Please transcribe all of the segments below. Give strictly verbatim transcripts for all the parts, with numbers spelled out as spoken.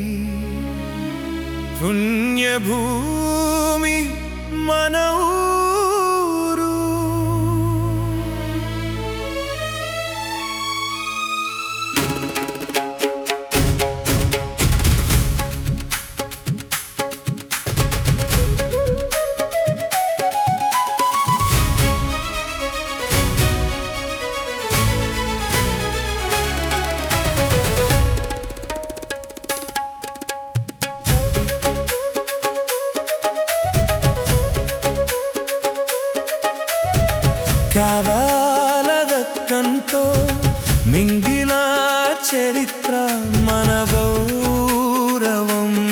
పుణ్యభూమి మన ఊరు. కావాలదక్కంతో మింగిన చరిత్ర మన గౌరవం.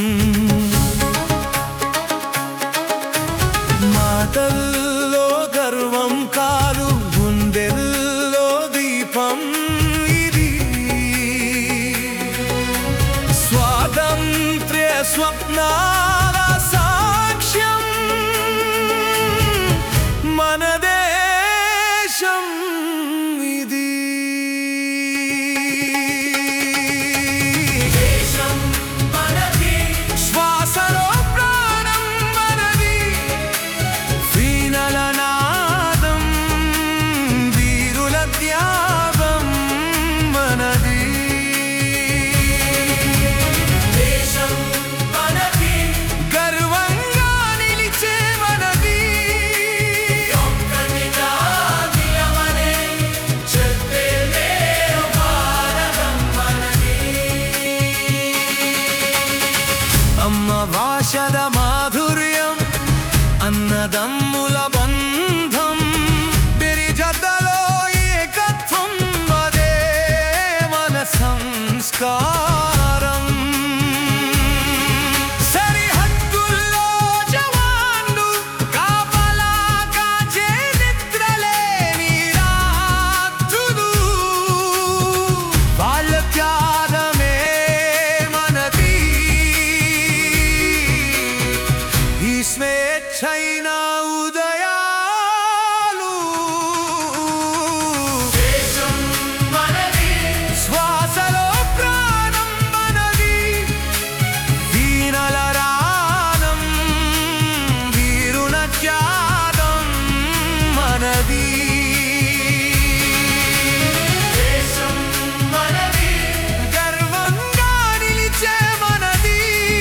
మాటల్లో గర్వం కాదు, గుండెల్లో దీపం ఇది. స్వాతంత్ర్య స్వప్నాల సాక్ష్యం మనదే. శ్వాసలో ప్రాణం మనది, వీణల నాదం వీరుల త్యాగం మనది. దేశం మనది, గర్వంగా నిలిచే మనది. అమ్మ భాషద మాధుర్యం, అన్నదమ్ముల బంధం, బిరిజతలో ఏకత్వం, అదే మన సంస్కారం. సరిహద్దుల్లో జవాన్లు కాపలా కాచే నిద్రలేని రాత్రులు, వాళ్ళ త్యాగమే మనది. ఈ స్వేచ్ఛైన ఉదయాలు, దేశం మనది, శ్వాసలో ప్రాణం మనది. వీణల రాగం వీరుల త్యాగం మనది. దేశం మనది, గర్వంగా నిలిచే మనది.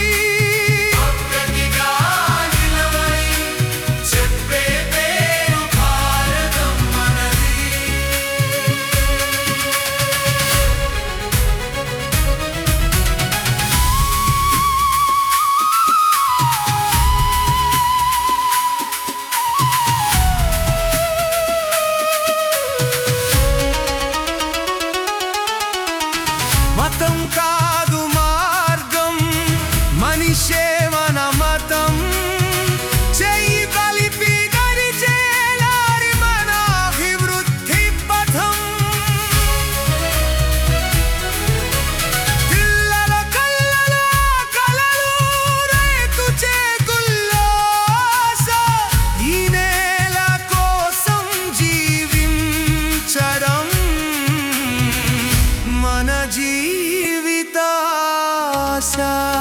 మతం కాదు మార్గం, మనిషే మన మతం. చెయ్యి కలిపి నడిచేలారి మన అభివృద్ధి పథం. పిల్లల కళ్ళలో కలలు, రైతు చేతుల్లో ఆశ. ఈ నేల కోసం జీవించడం మన జీవితాశ.